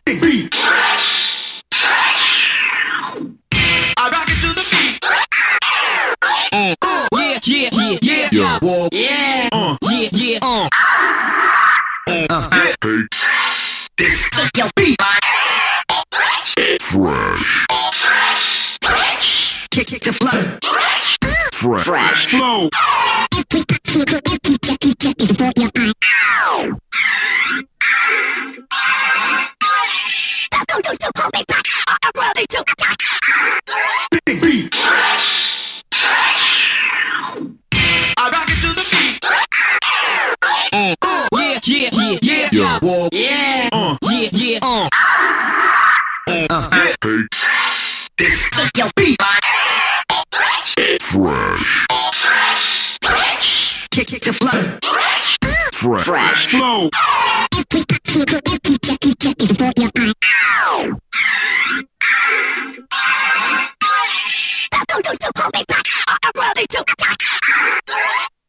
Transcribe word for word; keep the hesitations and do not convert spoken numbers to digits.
Beat. I rock it to the beat. Yeah, yeah, yeah, yeah, Yeah. Whoa. yeah, Uh. yeah, yeah. Uh. Uh. Hey. This is your beat. Fresh. Kick, kick the flow. Fresh. Fresh. Flow. Big beat. I rock it to the beat. Yeah, yeah, yeah, yeah, Yeah. Whoa. yeah, Uh. yeah, yeah. Uh. Uh. Hey. This is your beat. Fresh. Kick, kick the flow. Fresh. Fresh. Flow. Don't, don't, don't call me back. I'm ready to attack.